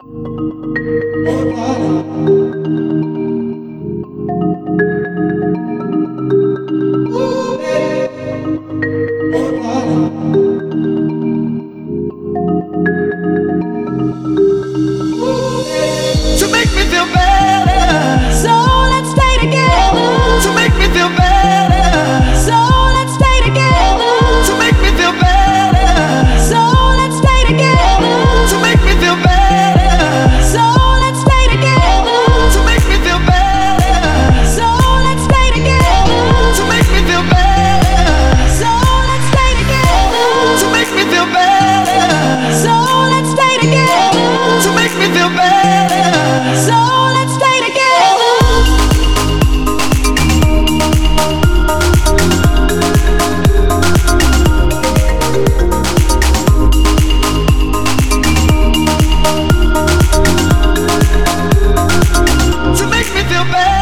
To make me feel better, So let's stay together. to make me feel better, So let's stay together. to make me feel better, So let's stay together. to make me feel better, So let's stay together. to make me feel better, So let's stay together. to make me feel better, So let's stay together. to make me feel better, So let's stay together. to make me feel better. So let's stay together. To make me feel better.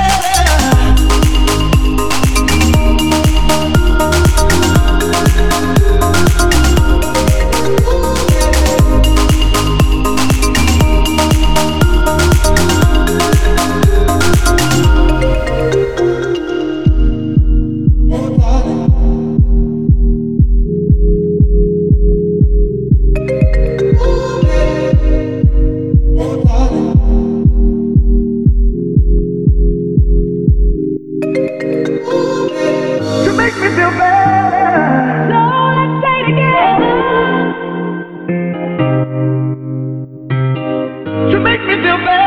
To make me feel better. So let's stay together. To make me feel better.